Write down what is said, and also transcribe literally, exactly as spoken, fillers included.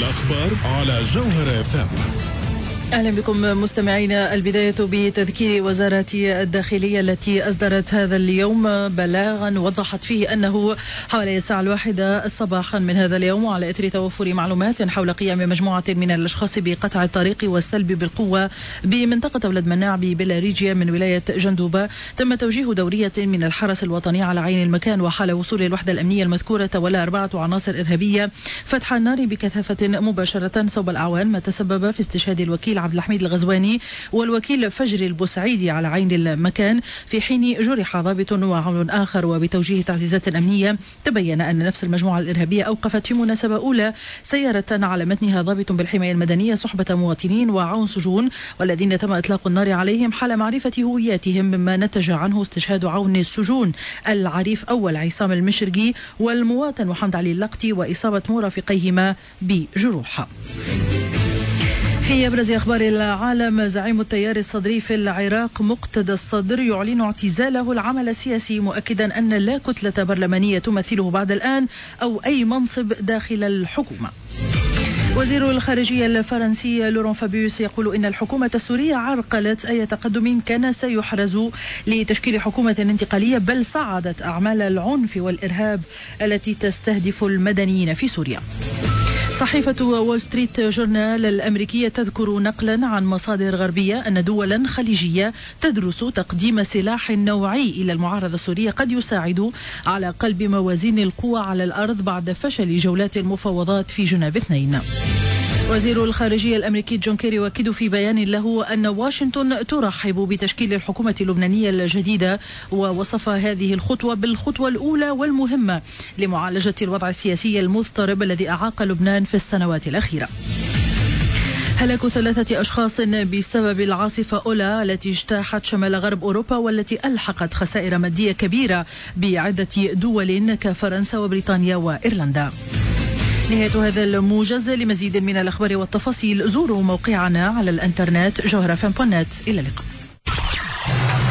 الأخبار على جوهر اف ام. أهلا بكم مستمعينا. البداية بتذكير وزارة الداخلية التي أصدرت هذا اليوم بلاغا وضحت فيه أنه حوالي الساعة الواحدة صباحا من هذا اليوم، وعلى إثر توفر معلومات حول قيام مجموعة من الأشخاص بقطع الطريق والسلب بالقوة بمنطقة ولد مناع ببلاريجيا من ولاية جندوبة، تم توجيه دورية من الحرس الوطني على عين المكان، وحال وصول الوحدة الأمنية المذكورة ولا أربعة عناصر إرهابية فتح النار بكثافة مباشرة صوب الأعوان، ما تسبب في استشهاد الوكيل عبد الحميد الغزواني والوكيل فجر البوسعيدي على عين المكان، في حين جرح ضابط وعون آخر. وبتوجيه تعزيزات أمنية تبين أن نفس المجموعة الإرهابية أوقفت في مناسبة أولى سيارة على متنها ضابط بالحماية المدنية صحبة مواطنين وعون سجون، والذين تم إطلاق النار عليهم حال معرفة هوياتهم، مما نتج عنه استشهاد عون السجون العريف أول عصام المشرقي والمواطن محمد علي اللقطي، وإصابة مرافقيهما بجروح. في أبرز أخبار العالم، زعيم التيار الصدري في العراق مقتدى الصدر يعلن اعتزاله العمل السياسي، مؤكدا أن لا كتلة برلمانية تمثله بعد الآن أو أي منصب داخل الحكومة. وزير الخارجية الفرنسي لوران فابيوس يقول إن الحكومة السورية عرقلت أي تقدم كان سيحرز لتشكيل حكومة انتقالية، بل صعدت أعمال العنف والإرهاب التي تستهدف المدنيين في سوريا. صحيفة وول ستريت جورنال الأمريكية تذكر نقلا عن مصادر غربية أن دولا خليجية تدرس تقديم سلاح نوعي إلى المعارضة السورية قد يساعد على قلب موازين القوى على الأرض بعد فشل جولات المفاوضات في جنيف اثنين. وزير الخارجية الأمريكي جون كيري يؤكد في بيان له أن واشنطن ترحب بتشكيل الحكومة اللبنانية الجديدة، ووصف هذه الخطوة بالخطوة الأولى والمهمة لمعالجة الوضع السياسي المضطرب الذي أعاق لبنان في السنوات الأخيرة. هلاك ثلاثة أشخاص بسبب العاصفة أولا التي اجتاحت شمال غرب أوروبا، والتي ألحقت خسائر مادية كبيرة بعدة دول كفرنسا وبريطانيا وإيرلندا. نهاية هذا الموجز. لمزيد من الأخبار والتفاصيل زوروا موقعنا على الإنترنت جوهر اف ام دوت نت. إلى اللقاء.